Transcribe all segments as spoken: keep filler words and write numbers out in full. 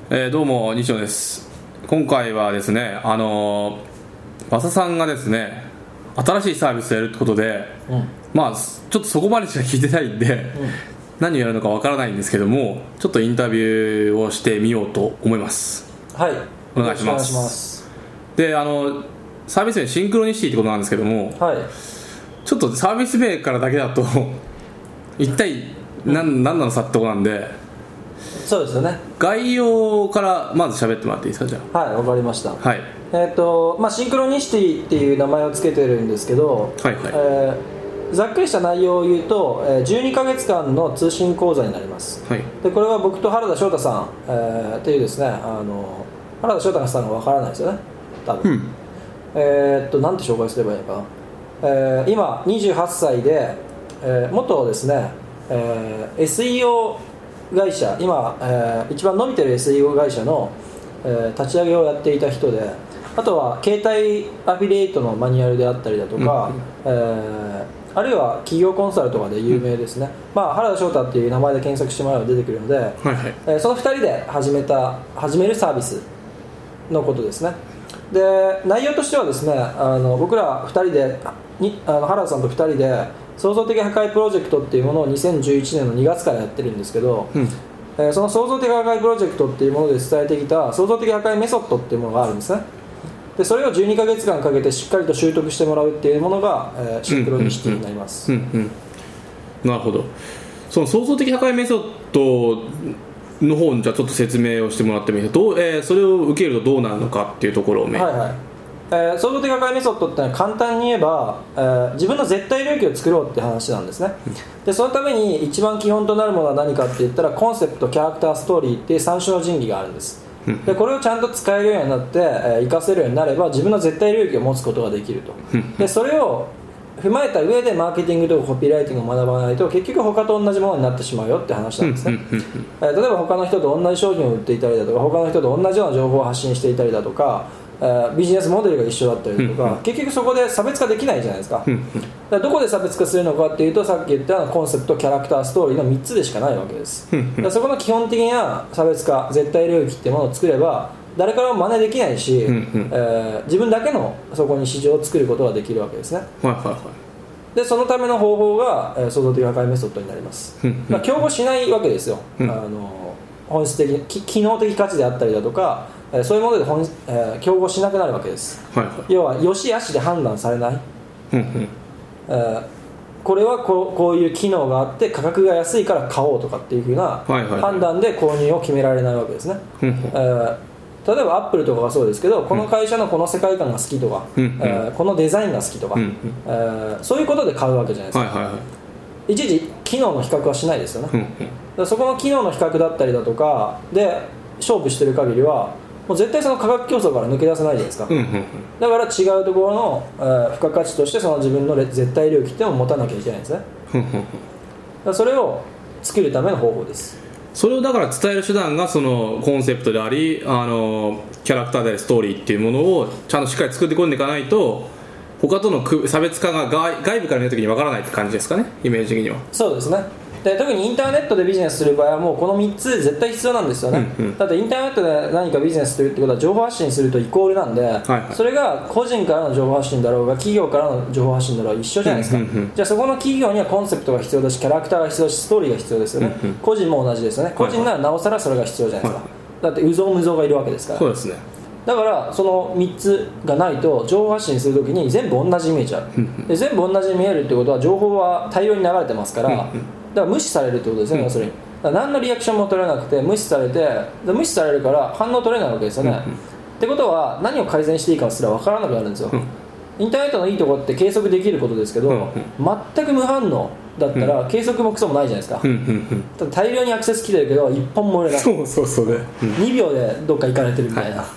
えー、どうも西野です。今回はですね、あのー、和佐さんがですね新しいサービスをやるってことで、うん、まあちょっとそこまでしか聞いてないんで、うん、何をやるのかわからないんですけども、ちょっとインタビューをしてみようと思います。 はい、 お願いします。 お願いします。 で、あのサービス名シンクロニシティってことなんですけども、 はい、 ちょっとサービス名からだけだと一体何、うん、何なのさってとこなんで、 そうですよね。 概要からまず喋ってもらっていいですか。じゃあ、はい、わかりました。 はい、 えーとまあ、シンクロニシティっていう名前をつけてるんですけど、 はいはい、 えー、ざっくりした内容を言うと、えー、じゅうにかげつかんの通信講座になります。 はい、 でこれは僕と原田翔太さん、えー、っていうですね、あの原田翔太さんがわからないですよね多分、うん、えー、っとなんて紹介すればいいのかな、えー、今にじゅうはっさいで、えー、元ですね、えー、エスイーオー会社、今、えー、一番伸びてる エスイーオー 会社の、えー、立ち上げをやっていた人で、あとは携帯アフィリエイトのマニュアルであったりだとか、うん、えー、あるいは企業コンサルとかで有名ですね、うん、まあ、原田翔太っていう名前で検索してもらえば出てくるので、はいはい、えー、そのふたりで始めた始めるサービスのことですね。で内容としてはですね、あの僕らふたりでにあの原田さんとふたりで創造的破壊プロジェクトっていうものをにせんじゅういちねんのにがつからやってるんですけど、うん、えー、その創造的破壊プロジェクトっていうもので伝えてきた創造的破壊メソッドっていうものがあるんですね。でそれをじゅうにかげつかんかけてしっかりと習得してもらうっていうものが、えー、シンクロニシティになります。 うんうんうんうんうん、なるほど。その創造的破壊メソッドの方にじゃあちょっと説明をしてもらってもいいですか。どう、えー、それを受けるとどうなるのかっていうところをね、 はいはい、えー、創造的破壊メソッドってのは簡単に言えば、えー、自分の絶対領域を作ろうって話なんですね。でそのために一番基本となるものは何かって言ったら、コンセプト、キャラクター、ストーリーっていうさん種の神器があるんです。でこれをちゃんと使えるようになって、えー、活かせるようになれば自分の絶対領域を持つことができると。でそれを踏まえた上でマーケティングとかコピーライティングを学ばないと結局他と同じものになってしまうよって話なんですね。えー、例えば他の人と同じ商品を売っていたりだとか、他の人と同じような情報を発信していたりだとか、えー、ビジネスモデルが一緒だったりとか、結局そこで差別化できないじゃないですか。だからどこで差別化するのかっていうと、さっき言ったようなコンセプト、キャラクター、ストーリーのみっつでしかないわけです。だからそこの基本的な差別化、絶対領域っていうものを作れば誰からも真似できないし、うんうん、えー、自分だけのそこに市場を作ることができるわけですね。 はいはいはい。 でそのための方法が、えー、創造的破壊メソッドになります。まあ、競合しないわけですよ。うん、あの本質的き機能的価値であったりだとか、えー、そういうもので本、えー、競合しなくなるわけです。はいはい、要は良し悪しで判断されない。うんうん、えー、これはこう、こういう機能があって価格が安いから買おうとかっていう風な判断で購入を決められないわけですね。はいはいはい、えー例えばアップルとかがそうですけど、この会社のこの世界観が好きとか、うん、えー、このデザインが好きとか、うん、えー、そういうことで買うわけじゃないですか。はいはいはい、いちいち機能の比較はしないですよね。うん、だからそこの機能の比較だったりだとかで勝負してる限りはもう絶対その価格競争から抜け出せないじゃないですか。うん、だから違うところの、えー、付加価値としてその自分の絶対領域っていうのを持たなきゃいけないんですね。うん、だからそれを作るための方法です。 それをだから伝える手段がそのコンセプトであり、あのキャラクターでありストーリーっていうものをちゃんとしっかり作って込んでいかないと他との差別化が 外, 外部から見た時にわからないって感じですかね、イメージ的には。 そうですね。で特にインターネットでビジネスする場合はもうこのみっつ絶対必要なんですよね。うんうん、だってインターネットで何かビジネスするってことは情報発信するとイコールなんで、はいはい、それが個人からの情報発信だろうが企業からの情報発信だろうが一緒じゃないですか。うんうんうん、じゃあそこの企業にはコンセプトが必要だし、キャラクターが必要だし、ストーリーが必要ですよね。うんうん、個人も同じですよね。個人ならなおさらそれが必要じゃないですか。はいはい、だって有象無象がいるわけですから。 そうですね。 だからそのみっつがないと情報発信するときに全部同じに見えちゃう。で全部同じに見えるってことは情報は大量に流れてますから、だから無視されるってことですね。要するにだから何のリアクションも取れなくて無視されて、無視されるから反応取れないわけですよね。ってことは何を改善していいかすら分からなくなるんですよ。インターネットのいいところって計測できることですけど、全く無反応だったら計測もクソもないじゃないですか。ただ大量にアクセス来てるけどいっぽんも売れない。 そうそうそうね、うん、にびょうでどっか行かれてるみたいな、はい、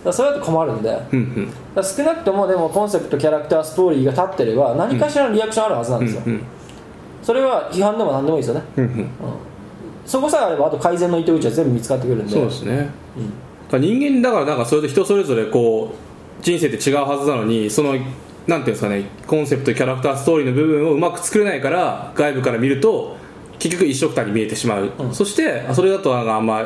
だそれだと困るんで、うんうん、だ少なくともでもコンセプト、キャラクター、ストーリーが立ってれば何かしらのリアクションあるはずなんですよ。うんうん、それは批判でも何でもいいですよね。うんうんうん、そこさえあればあと改善の糸口は全部見つかってくるんで。 そうですね。うん、人間だからなんかそれと人それぞれこう人生って違うはずなのに、そのなんていうんですかね、コンセプト、キャラクター、ストーリーの部分をうまく作れないから外部から見ると結局一緒くたに見えてしまう。うん、そしてそれだとあんま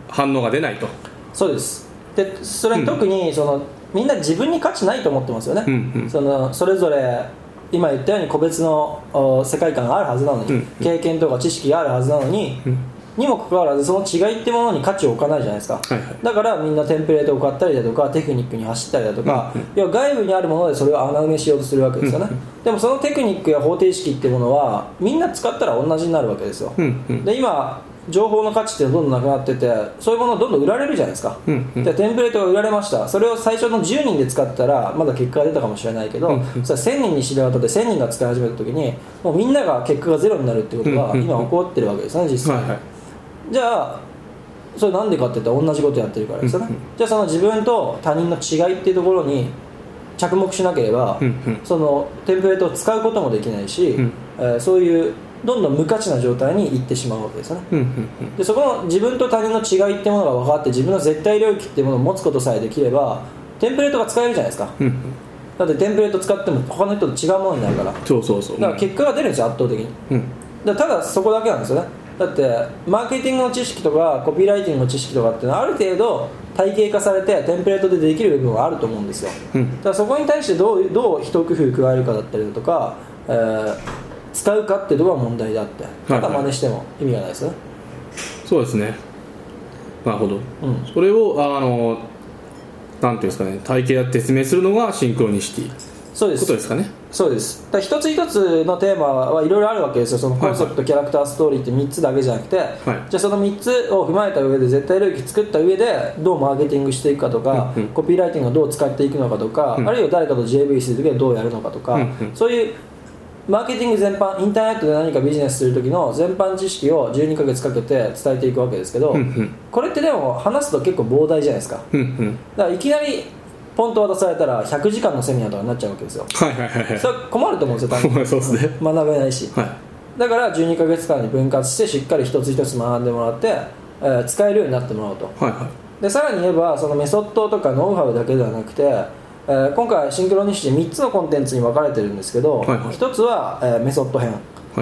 反応が出ないと。 そうです。でそれに特にその、うん、みんな自分に価値ないと思ってますよね、うんうん、そのそれぞれ今言ったように個別の世界観があるはずなのに、うんうん、経験とか知識があるはずなのに、うん、にもかかわらずその違いってものに価値を置かないじゃないですか、はいはい、だからみんなテンプレートを買ったりだとかテクニックに走ったりだとか、うんうん、要は外部にあるものでそれを穴埋めしようとするわけですよね、うんうん、でもそのテクニックや方程式っていうものはみんな使ったら同じになるわけですよ、うんうん、で今情報の価値っていうのはどんどんなくなっててそういうものをどんどん売られるじゃないですか、うんうん、でテンプレートが売られました。それを最初のじゅうにんで使ったらまだ結果が出たかもしれないけど、うんうん、それせんにんに知り渡ってせんにんが使い始めた時にもうみんなが結果がゼロになるってことは今起こってるわけですね実際、はいはい、じゃあそれなんでかって言ったら同じことやってるからですよね、うんうん、じゃあその自分と他人の違いっていうところに着目しなければ、うんうん、そのテンプレートを使うこともできないし、うんえー、そういうどんどん無価値な状態に行ってしまうわけですよね、うんうんうん、でそこの自分と他人の違いってものが分かって自分の絶対領域っていうものを持つことさえできればテンプレートが使えるじゃないですか、うんうん、だってテンプレート使っても他の人と違うものになるからそうそうそうだから結果が出るんですよ圧倒的に、うん、だただそこだけなんですよね。だってマーケティングの知識とかコピーライティングの知識とかっていうのはある程度体系化されてテンプレートでできる部分はあると思うんですよ、うん、だからそこに対してどう、どう一工夫加えるかだったりだとか、えー使うかっていうところが問題であってただ真似しても意味がないですよね、 はいはい、そうですねなるほど、うん、それをあのなんていうんですかね体系やって説明するのがシンクロニシティそうですことですかね。 そうです。だ一つ一つのテーマはいろいろあるわけですよ。そのコンセプト、はいはい、キャラクター、ストーリーってみっつだけじゃなくて、はい、じゃあそのみっつを踏まえた上で絶対領域作った上でどうマーケティングしていくかとか、うんうん、コピーライティングをどう使っていくのかとか、うん、あるいは誰かと ジェーブイ するときはどうやるのかとか、うんうん、そういうマーケティング全般インターネットで何かビジネスする時の全般知識をじゅうにかげつかけて伝えていくわけですけど、うんうん、これってでも話すと結構膨大じゃないですか、うんうん、だからいきなりポンと渡されたらひゃくじかんのセミナーとかになっちゃうわけですよ。はいはいはい、それは困ると思うんですよ多分そうですね、学べないし、はい、だからじゅうにかげつかんに分割してしっかり一つ一つ学んでもらって、えー、使えるようになってもらおうと、はいはい、でさらに言えばそのメソッドとかノウハウだけではなくて、えー、今回シンクロニシティみっつのコンテンツに分かれてるんですけど、はいはい、ひとつは、えー、メソッド編、はい、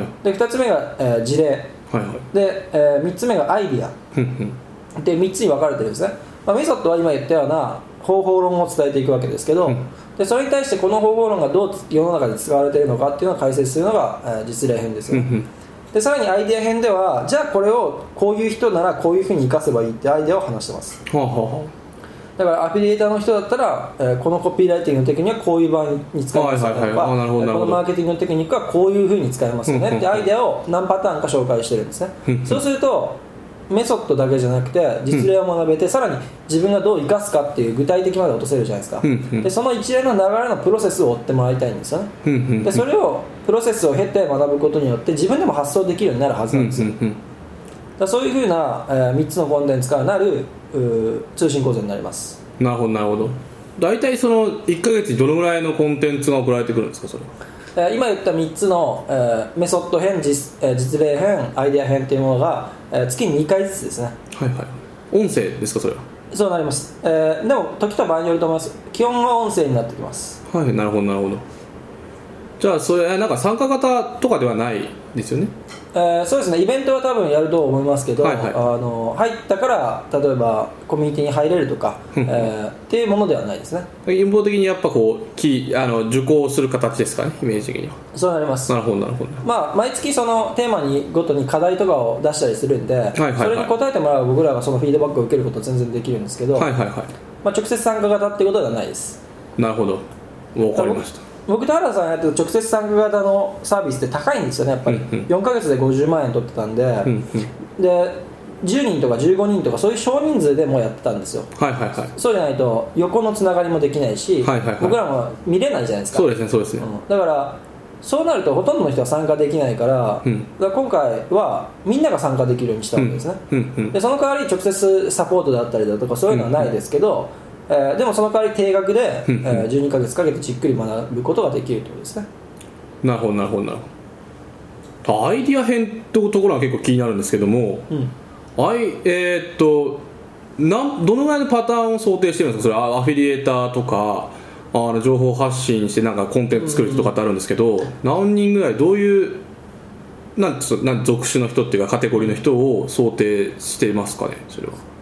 でふたつめが、えー、事例、はいはい、で、えー、みっつめがアイディアでみっつに分かれてるんですね、まあ、メソッドは今言ったような方法論を伝えていくわけですけど、うん、でそれに対してこの方法論がどう世の中で使われているのかっていうのを解説するのが、えー、実例編ですよ、うんうん、でさらにアイデア編ではじゃあこれをこういう人ならこういうふうに活かせばいいってアイデアを話してます、はあはあ、だからアフィリエーターの人だったら、えー、このコピーライティングのテクニックはこういう場合に使いますよねとか、このマーケティングのテクニックはこういうふうに使いますよねってアイデアを何パターンか紹介してるんですね、うんうん、そうするとメソッドだけじゃなくて実例を学べて、うん、さらに自分がどう生かすかっていう具体的まで落とせるじゃないですか、うんうん、でその一連の流れのプロセスを追ってもらいたいんですよね、うんうんうん、でそれをプロセスを経て学ぶことによって自分でも発想できるようになるはずなんですよ、うんうんうん、だそういうふうな、えー、みっつのコンテンツからなる通信構造になります。 なるほどなるほど。大体そのいっかげつにどのぐらいのコンテンツが送られてくるんですかそれは。 今言ったみっつの、えー、メソッド編 実,、えー、実例編アイデア編っていうものが、えー、月ににかいずつですね。 はいはい。音声ですかそれは。 そうなります、えー、でも時と場合によると思います。基本は音声になってきます。 はい、なるほどなるほど。じゃあそれなんか参加型とかではないですよね。 えー、そうですね。イベントは多分やると思いますけど、はいはい、あの入ったから例えばコミュニティに入れるとか、えー、っていうものではないですね。 一方的にやっぱこうきあの受講する形ですかね、イメージ的には。 そうなります。 なるほどなるほど。 まあ毎月そのテーマにごとに課題とかを出したりするんで、はいはいはい、それに答えてもらう僕らがそのフィードバックを受けることは全然できるんですけど、はいはいはい、まあ、直接参加型っていうことではないです。なるほど、 分かりました。 僕と原田さんがやってる直接参加型のサービスって高いんですよねやっぱり、うんうん、よんかげつでごじゅうまんえん取ってたんで、うんうん、でじゅうにんとかじゅうごにんとかそういう少人数でもやってたんですよ、はいはいはい、そうじゃないと横のつながりもできないし、はいはいはい、僕らも見れないじゃないですか。 そうですねそうですね、 うん、だからそうなるとほとんどの人は参加できないから、うん、だから今回はみんなが参加できるようにしたわけですね、うんうんうん、でその代わり直接サポートだったりだとかそういうのはないですけど、うんうん、えー、でもその代わり定額で、うんうん、えー、じゅうにかげつかけてじっくり学ぶことができるということですね。 なるほどなるほどなるほど。アイディア編ってところは結構気になるんですけども、うん、あいえー、っとなんどのぐらいのパターンを想定してるんですか。それアフィリエーターとかあの情報発信してなんかコンテンツ作る人とかってあるんですけど、うんうん、何人ぐらいどういうなんなん属種の人っていうかカテゴリーの人を想定していますかねそれは。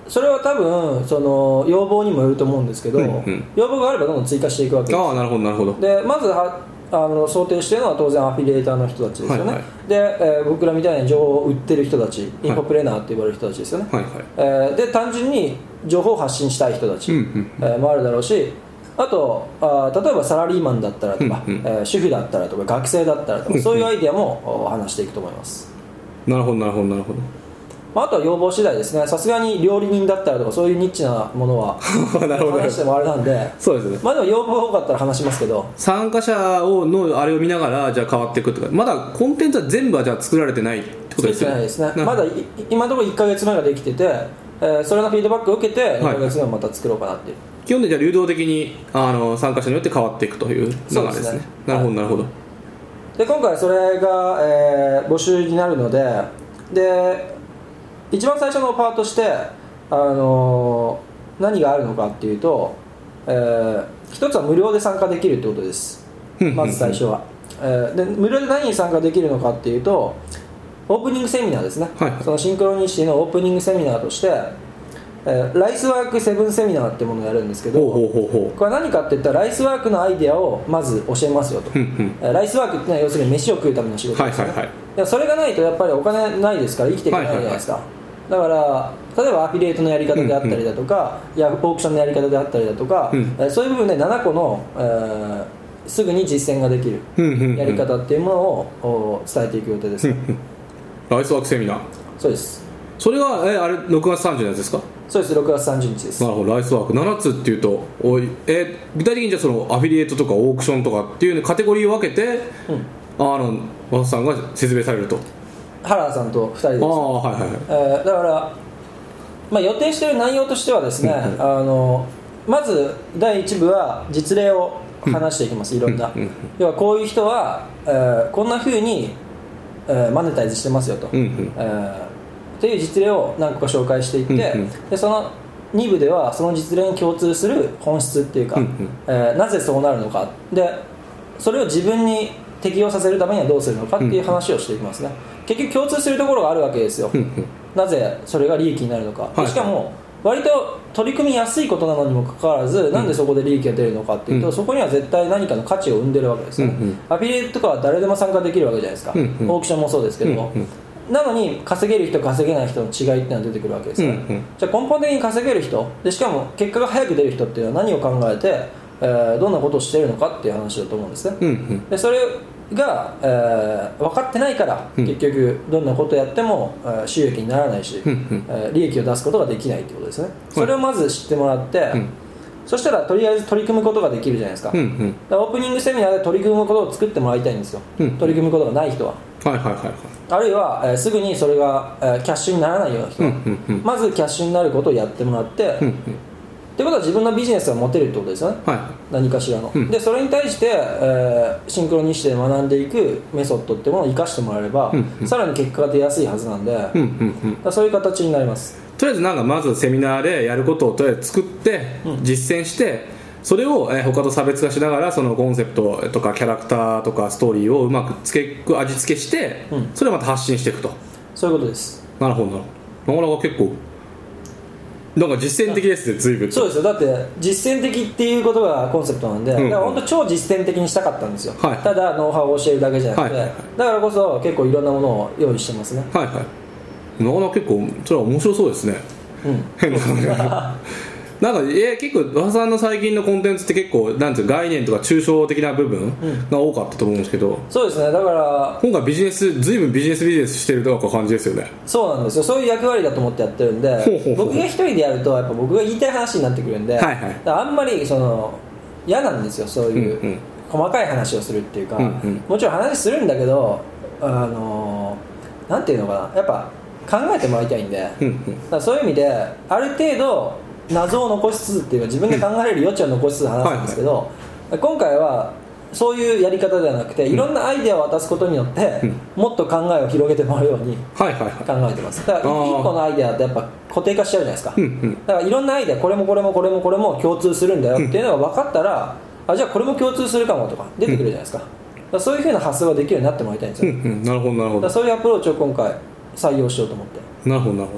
それは多分その要望にもよると思うんですけど、うんうん、要望があればどんどん追加していくわけです。 ああ、なるほどなるほど。 でまずはあの想定しているのは当然アフィリエーターの人たちですよね、はいはい、で、えー、僕らみたいに情報を売ってる人たち、インフォプレーナーって呼ばれる人たちですよね、はいはい、えー、で単純に情報を発信したい人たち、うんうん、えー、もあるだろうし、あとあ例えばサラリーマンだったらとか、うんうん、えー、主婦だったらとか学生だったらとか、うんうん、そういうアイデアも話していくと思います。 なるほどなるほどなるほど。 まあ、あとは要望次第ですね。さすがに料理人だったらとかそういうニッチなものは話してもあれなんでそうですね。 まあでも要望多かったら話しますけど、 参加者をのあれを見ながらじゃあ変わっていくとか、まだコンテンツは全部はじゃあ作られてないってことですよね。 作ってないですね。まだ今のところいっかげつまえができてて、えー、それのフィードバックを受けてにかげつめまた作ろうかなっていう、はい、 基本でじゃあ流動的にあの参加者によって変わっていくという流れですね。ですね、なるほどなるほど。 で今回それが、えー、募集になるので、で一番最初のパートとして、あのー、何があるのかっていうと、えー、一つは無料で参加できるってことです。まず最初は、えー、で無料で何に参加できるのかっていうと、オープニングセミナーですね、はい、そのシンクロニシティのオープニングセミナーとして、えー、ライスワークセブンセミナーってものをやるんですけど、ほうほうほうほう、これは何かって言ったらライスワークのアイデアをまず教えますよと、うんうん、ライスワークってのは要するに飯を食うための仕事ですね、はいはいはい、でそれがないとやっぱりお金ないですから生きていけないじゃないですか、はいはいはい、だから例えばアフィリエイトのやり方であったりだとか、うんうん、いやオークションのやり方であったりだとか、うん、えー、そういう部分でななこの、えー、すぐに実践ができるやり方っていうものを伝えていく予定です、うんうん、 ライスワークセミナー。 そうです。 それはえあれろくがつさんじゅうのやつですか？ そうです、ろくがつさんじゅうにちです。 なるほど。ライスワークななつっていうとおいえ具体的にじゃあそのアフィリエイトとかオークションとかっていうカテゴリーを分けて、うん、あの和田さんが説明されると。 原田さんとふたりです。あ、はいはいはい、えー、だから、まあ、予定している内容としてはですね、うんうん、あのまずだいいち部は実例を話していきます、うん、いろんな、うんうん、要はこういう人は、えー、こんな風に、えー、マネタイズしてますよと、うんうん、えーという実例を何個か紹介していって、うんうん、でそのに部ではその実例に共通する本質っていうか、うんうん、えー、なぜそうなるのかでそれを自分に適用させるためにはどうするのかっていう話をしていきますね。結局共通するところがあるわけですよ、うんうん、なぜそれが利益になるのか、はい、しかも割と取り組みやすいことなのにもかかわらず、うん、なんでそこで利益が出るのかっていうと、うん、そこには絶対何かの価値を生んでるわけですよね、うんうん、アフィリエイトとかは誰でも参加できるわけじゃないですか、うんうん、オークションもそうですけども、うんうん、なのに稼げる人稼げない人の違いっていうのは出てくるわけですよ、ね、うんうん、じゃあ根本的に稼げる人でしかも結果が早く出る人っていうのは何を考えて、えー、どんなことをしているのかっていう話だと思うんですね、うんうん、でそれが、えー、分かってないから、うん、結局どんなことをやっても、えー、収益にならないし、うんうん、えー、利益を出すことができないということですね、うん、それをまず知ってもらって、うん、そしたらとりあえず取り組むことができるじゃないですか、うんうん、だからオープニングセミナーで取り組むことを作ってもらいたいんですよ、うん、取り組むことがない人は、はいはいはいはい、あるいは、えー、すぐにそれが、えー、キャッシュにならないような人は、うんうんうん、まずキャッシュになることをやってもらって、うんうん、ってことは自分のビジネスが持てるってことですよね、はい、何かしらの、うん、でそれに対して、えー、シンクロニシティで学んでいくメソッドっていうものを生かしてもらえれば、うんうん、さらに結果が出やすいはずなんで、うんうんうん、だそういう形になります。 とりあえずなんかまずセミナーでやることをとりあえず作って実践して、うん、それを他と差別化しながらそのコンセプトとかキャラクターとかストーリーをうまく付け味付けして、うん、それをまた発信していくと。 そういうことです。 なるほどなるほど。なかなか結構なんか実践的ですね、随分。 そうですよ。だって実践的っていうことがコンセプトなんで、うんうん、だから本当超実践的にしたかったんですよ、はい、ただノウハウを教えるだけじゃなくて、はいはいはい、だからこそ結構いろんなものを用意してますね。はいはい。なかなか結構それは面白そうですね。うん。変ななんかえ結構和田さんの最近のコンテンツって結構なんていう概念とか抽象的な部分が多かったと思うんですけど、うん、 そうですね。だから今回ビジネス随分ビジネスビジネスしてるとか感じですよね。 そうなんですよ。そういう役割だと思ってやってるんで、ほうほうほう、僕が一人でやるとやっぱ僕が言いたい話になってくるんで、はいはい、だからあんまりその嫌なんですよ、そういう、うんうん、細かい話をするっていうか、うんうん、もちろん話するんだけど、あのなんていうのかな、やっぱ考えてもらいたいんで、うんうん、だからそういう意味である程度謎を残しつつっていうか自分で考えれる余地を残しつつ話すんですけど、はいはい、今回はそういうやり方ではなくて、いろんなアイデアを渡すことによって、うん、もっと考えを広げてもらうように考えてます。だからいっこのアイデアってやっぱ固定化しちゃうじゃないですか、うんうん、だからいろんなアイデアこれもこれもこれもこれも共通するんだよっていうのが分かったら、あじゃあこれも共通するかもとか出てくるじゃないですか、だからそういうふうな発想ができるようになってもらいたいんですよ、うんうん、 なるほどなるほど。 だそういうアプローチを今回採用しようと思って。 なるほどなるほど。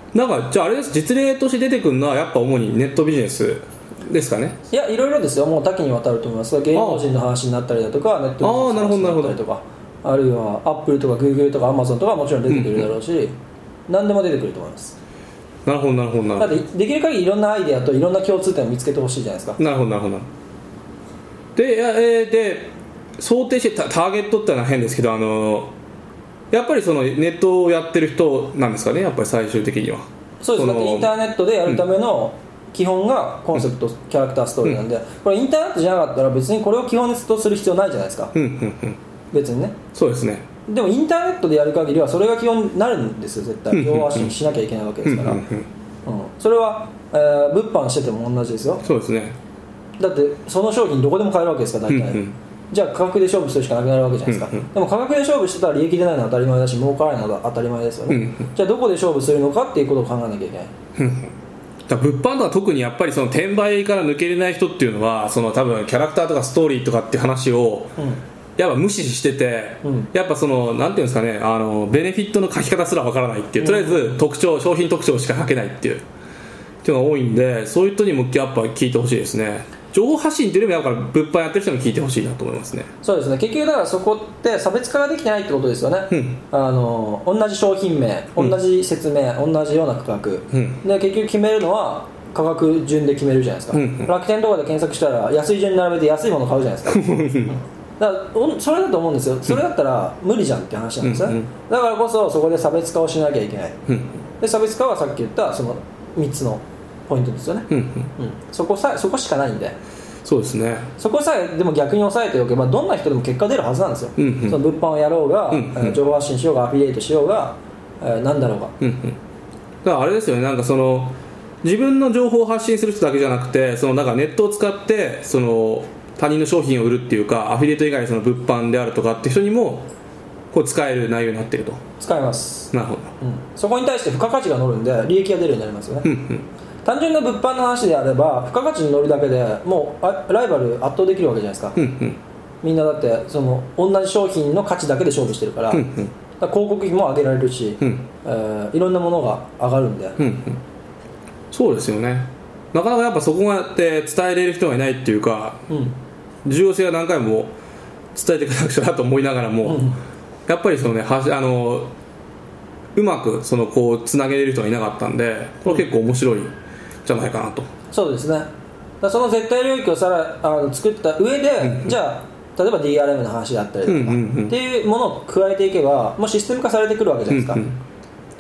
なんかじゃああれです、実例として出てくるのはやっぱ主にネットビジネスですかね。 いや、いろいろですよ、もう多岐にわたると思います。芸能人の話になったりだとか、ネットビジネスの話になったりとか、 あ, あるいはアップルとかグーグルとかアマゾンとかもちろん出てくるだろうし、うんうん、何でも出てくると思います。 なるほどなるほどなるほど。 だってできる限りいろんなアイデアといろんな共通点を見つけてほしいじゃないですか。 なるほどなるほど。で、えー、で想定して タ, ターゲットってのは変ですけど、あのやっぱりそのネットをやってる人なんですかね、やっぱり最終的には。 そうです。だってインターネットでやるための基本がコンセプト、うん、キャラクターストーリーなんで、うん、これインターネットじゃなかったら別にこれを基本とする必要ないじゃないですか、 うんうんうん、 別にね。 そうですね。 でもインターネットでやる限りはそれが基本になるんですよ、絶対。情報発信しなきゃいけないわけですから、うんうんうんうん、それは、えー、物販してても同じですよ。 そうですね。 だってその商品どこでも買えるわけですから大体、うんうん、じゃあ価格で勝負するしかなくなるわけじゃないですか、うんうん、でも価格で勝負してたら利益出ないのは当たり前だし儲からないのは当たり前ですよね、うんうん、じゃあどこで勝負するのかっていうことを考えなきゃいけない、 うんうん、だ物販とか特にやっぱりその転売から抜けれない人っていうのはその多分キャラクターとかストーリーとかっていう話を、うん、やっぱ無視してて、うん、やっぱそのなんていうんですかね、あのベネフィットの書き方すらわからないっていう、とりあえず特徴、商品特徴しか書けないっていうっていうのが多いんで、そういう人にもやっぱ聞いてほしいですね。情報発信っていうよりもやっぱ物販やってる人に聞いてほしいなと思いますね。 そうですね。結局だからそこって差別化ができてないってことですよね、うん、あの同じ商品名、同じ説明、うん、同じような価格、うん、で結局決めるのは価格順で決めるじゃないですか、うんうん、楽天とかで検索したら安い順に並べて安いもの買うじゃないですかだからそれだと思うんですよ。それだったら無理じゃんって話なんですよね、うんうん、だからこそそこで差別化をしなきゃいけない、うん、で差別化はさっき言ったそのみっつのポイントですよね、うんうんうん、そこさそこしかないんで。 そうですね。 そこさえでも逆に押さえておけばどんな人でも結果出るはずなんですよ、うんうん、その物販をやろうが、うんうん、情報発信しようがアフィリエイトしようが、えー、何だろうが、うんうん、だからあれですよね、なんかその自分の情報を発信する人だけじゃなくて、そのなんかネットを使ってその他人の商品を売るっていうか、アフィリエイト以外のその物販であるとかって人にもこう使える内容になっていると。 使えます。 なるほど、 うん、そこに対して付加価値が乗るんで利益が出るようになりますよね、うんうん、単純な物販の話であれば付加価値に乗るだけでもうあライバル圧倒できるわけじゃないですか、うんうん、みんなだってその同じ商品の価値だけで勝負してるから、うんうん、だから広告費も上げられるし、うんえー、いろんなものが上がるんで、うんうん、 そうですよね。なかなかやっぱそこまで伝えれる人がいないっていうか、うん、重要性は何回も伝えていかなくちゃなと思いながらも、うん、やっぱりそのねはあのうまくそのこうつなげれる人がいなかったんで、これ結構面白いじゃないかなと、うん、 そうですね。だその絶対領域をさらあの作った上で、うん、じゃあ例えば ディーアールエム の話だったりとか、うんうんうん、っていうものを加えていけばもうシステム化されてくるわけじゃないですか、うんうん、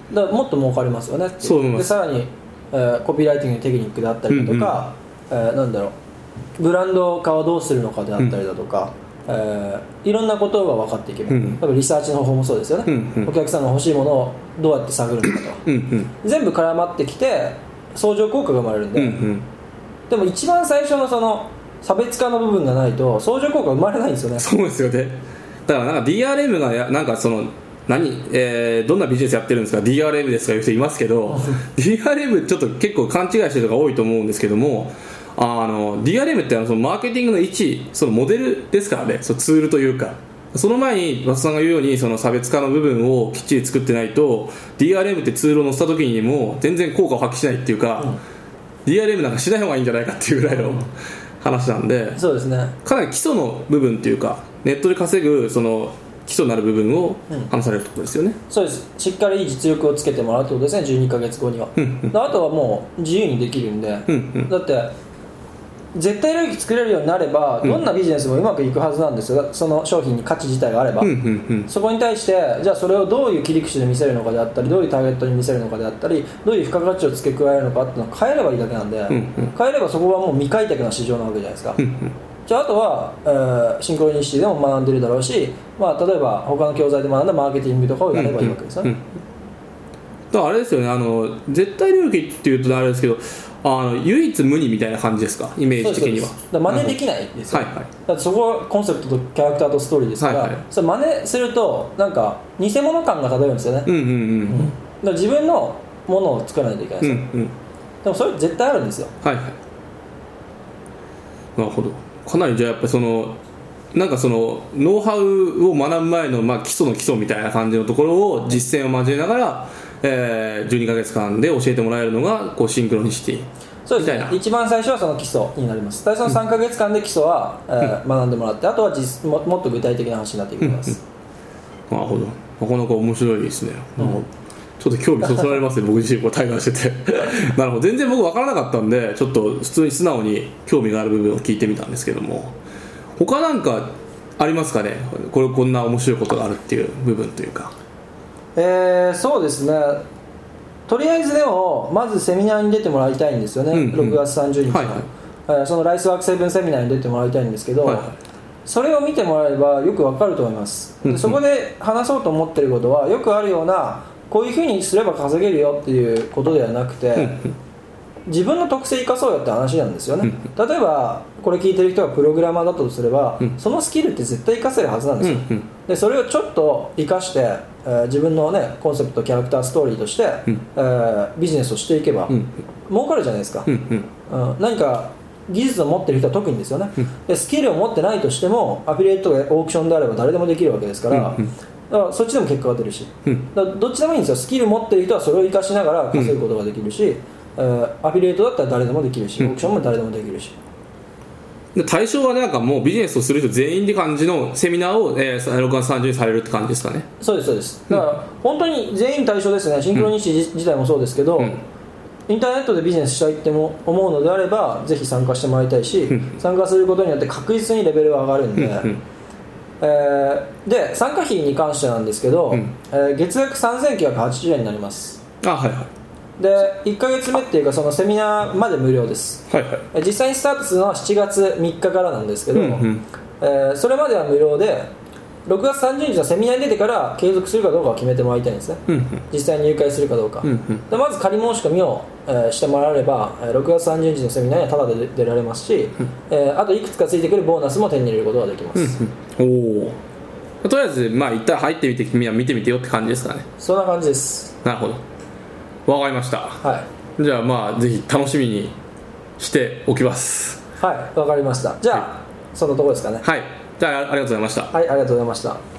だからもっと儲かりますよね。 そう思います。 でさらに、えー、コピーライティングのテクニックであったりだとか、うんうんえー、なんだろうブランド化をどうするのかであったりだとか、うんえー、いろんなことが分かっていけば、うん、多分リサーチの方法もそうですよね、うんうん、お客さんの欲しいものをどうやって探るのかとか、うんうん、全部絡まってきて相乗効果が生まれるんで、うんうん、でも一番最初のその差別化の部分がないと相乗効果生まれないんですよね。 そうですよね。だからなんか ディーアールエム がやなんかその何、えー、どんなビジネスやってるんですか ディーアールエム ですかいう人いますけどディーアールエム ちょっと結構勘違いしてる人が多いと思うんですけども、あの ディーアールエム ってあのそのマーケティングの一そのモデルですからね、そのツールというか、その前に松さんが言うようにその差別化の部分をきっちり作ってないと ディーアールエム ってツールを載せた時にも全然効果を発揮しないっていうか、うん、ディーアールエム なんかしない方がいいんじゃないかっていうぐらいの話なんで、 そうですね、 かなり基礎の部分っていうかネットで稼ぐその基礎になる部分を話されるってことですよね、うん、 そうです。しっかり実力をつけてもらうってことですね、じゅうにかげつごには、うんうん、あとはもう自由にできるんで、うんうん、だって絶対領域作れるようになればどんなビジネスもうまくいくはずなんですよ、その商品に価値自体があれば、うんうんうん、そこに対してじゃあそれをどういう切り口で見せるのかであったり、どういうターゲットに見せるのかであったり、どういう付加価値を付け加えるのかっていうのを変えればいいだけなんで、うんうん、変えればそこはもう未開拓な市場なわけじゃないですか、うんうん、じゃああとは、えー、シンクロニシティでも学んでるだろうし、まあ、例えば他の教材で学んだマーケティングとかをやればいいわけですよね、うんうんうん、 だからあれですよね、あの絶対領域っていうとあれですけど、あの唯一無二みたいな感じですか、イメージ的には。 だ真似できないですよ、はいはい、だってそこはコンセプトとキャラクターとストーリーですから、はいはい、それ真似するとなんか偽物感が漂うんですよね、うんうんうんうん、だから自分のものを作らないといけないですよ、うんうん、でもそれ絶対あるんですよ。 はいはい、なるほど。かなりじゃあやっぱりそのなんかそのノウハウを学ぶ前のまあ基礎の基礎みたいな感じのところを実践を交えながらえー、じゅうにかげつかんで教えてもらえるのがこうシンクロニシティ。 そうですね、一番最初はその基礎になります。そのさんかげつかんで基礎は、うん、えー、学んでもらって、あとは実も、もっと具体的な話になっていきます。 うんうん、なるほど、なかなか面白いですね、うん、ちょっと興味そそられますね僕自身こう対談しててなるほど、全然僕分からなかったんでちょっと普通に素直に興味がある部分を聞いてみたんですけども、他なんかありますかね、これこんな面白いことがあるっていう部分というか。 えー、そうですね、とりあえずでもまずセミナーに出てもらいたいんですよね、うんうん、ろくがつさんじゅうにちの、はいはい、そのライスワークセブンセミナーに出てもらいたいんですけど、はいはい、それを見てもらえばよくわかると思います、うんうん、でそこで話そうと思ってることはよくあるようなこういうふうにすれば稼げるよっていうことではなくて、うんうん、自分の特性生かそうよって話なんですよね、うんうん、例えばこれ聞いてる人がプログラマーだとすれば、うん、そのスキルって絶対生かせるはずなんですよ、うんうん、でそれをちょっと生かしてえー、自分の、ね、コンセプトキャラクターストーリーとして、うん、えー、ビジネスをしていけば、うん、儲かるじゃないですか、うんうん、何か技術を持っている人は特にですよね、うん、でスキルを持ってないとしてもアフィリエイトやオークションであれば誰でもできるわけですから、うんうん、だからそっちでも結果が出るし、うん、だからどっちでもいいんですよ。スキル持っている人はそれを生かしながら稼ぐことができるし、うん、えー、アフィリエイトだったら誰でもできるし、オークションも誰でもできるし、 対象はなんかもうビジネスをする人全員って感じのセミナーを、えー、ろくがつさんじゅうにちにされるって感じですかね。 そうですそうです。だから本当に全員対象ですね。シンクロニシティ自体もそうですけど、うん、インターネットでビジネスしたいっても思うのであればぜひ参加してもらいたいし、うん、参加することによって確実にレベルが上がるんで、うん、えー、で参加費に関してなんですけど、うん、えー、月額さんぜんきゅうひゃくはちじゅうえんになります。 あ、はいはい。 でいっかげつめっていうかそのセミナーまで無料です、はいはい、実際にスタートするのはしちがつみっかからなんですけど、うんうん、えー、それまでは無料でろくがつさんじゅうにちのセミナーに出てから継続するかどうかを決めてもらいたいんですね、うんうん、実際に入会するかどうか、うんうん、でまず仮申し込みを、えー、してもらえればろくがつさんじゅうにちのセミナーにはタダで出られますし、うん、えー、あといくつかついてくるボーナスも手に入れることができます、 うんうん、おお、とりあえずまあ一旦入ってみて君は見てみてよって感じですかね。 そんな感じです。 なるほど、わかりました。はい、じゃあまあぜひ楽しみにしておきます。 はい、わかりました。じゃあ、はい、そのところですかね。 はい、じゃあありがとうございました。 はい、ありがとうございました。